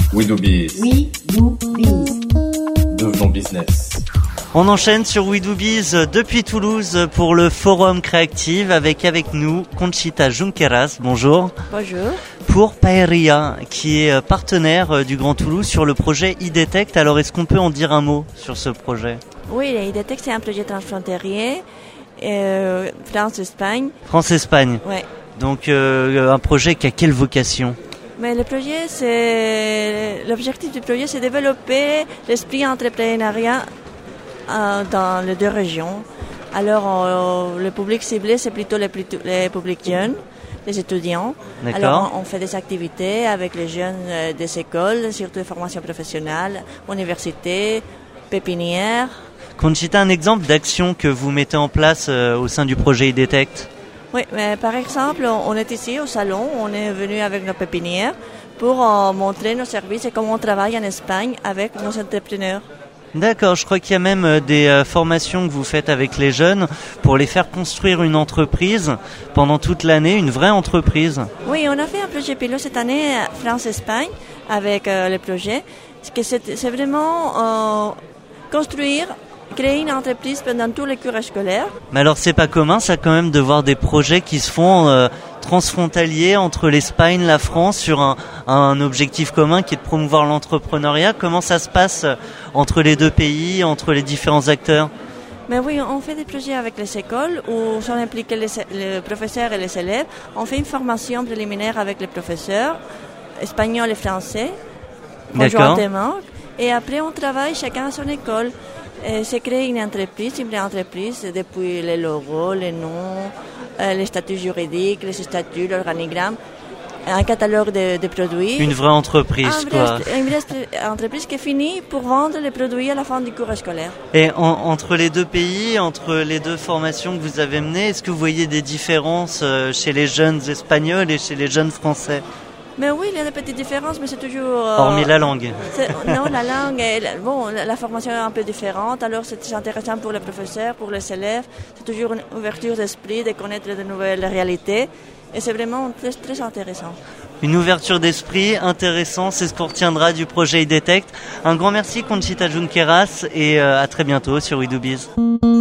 We do biz. We do biz. Devenons business. On enchaîne sur We Do Biz depuis Toulouse pour le Forum Créative avec nous Conchita Junqueras. Bonjour. Bonjour. Pour Paeria, qui est partenaire du Grand Toulouse sur le projet IDTECT. Alors, est-ce qu'on peut en dire un mot sur ce projet ? Oui, IDTECT, c'est un projet transfrontalier, France-Espagne. France-Espagne. Ouais. Donc, un projet qui a quelle vocation ? Mais l'objectif du projet, c'est développer l'esprit entrepreneuriat dans les deux régions. Alors, le public ciblé, c'est plutôt les publics jeunes, les étudiants. D'accord. Alors, on fait des activités avec les jeunes des écoles, surtout les formations professionnelles, universités, pépinières. Conchita, un exemple d'action que vous mettez en place au sein du projet IDTECT ? Oui, mais par exemple, on est ici au salon, on est venu avec nos pépinières pour montrer nos services et comment on travaille en Espagne avec nos entrepreneurs. D'accord, je crois qu'il y a même des formations que vous faites avec les jeunes pour les faire construire une entreprise pendant toute l'année, une vraie entreprise. Oui, on a fait un projet pilote cette année France-Espagne avec le projet. C'est vraiment créer une entreprise pendant tous les cours scolaires. Mais alors c'est pas commun ça quand même de voir des projets qui se font transfrontaliers entre l'Espagne, la France sur un objectif commun qui est de promouvoir l'entrepreneuriat. Comment ça se passe entre les deux pays, entre les différents acteurs ? Mais oui, on fait des projets avec les écoles où sont impliqués les professeurs et les élèves. On fait une formation préliminaire avec les professeurs espagnols et français conjointement. Et après on travaille chacun à son école. C'est créer une entreprise depuis les logos, les noms, les statuts juridiques, les statuts, l'organigramme, un catalogue de produits. Une vraie entreprise, quoi. Une vraie entreprise qui finit pour vendre les produits à la fin du cours scolaire. Et entre les deux pays, entre les deux formations que vous avez menées, est-ce que vous voyez des différences chez les jeunes espagnols et chez les jeunes français ? Mais oui, il y a des petites différences, mais c'est toujours... Hormis la langue. Non, la langue, la formation est un peu différente, alors c'est intéressant pour les professeurs, pour les élèves. C'est toujours une ouverture d'esprit, de connaître de nouvelles réalités, et c'est vraiment très, très intéressant. Une ouverture d'esprit, intéressant, c'est ce qu'on retiendra du projet IDTECT. Un grand merci Conchita Junqueras, et à très bientôt sur We Do Biz.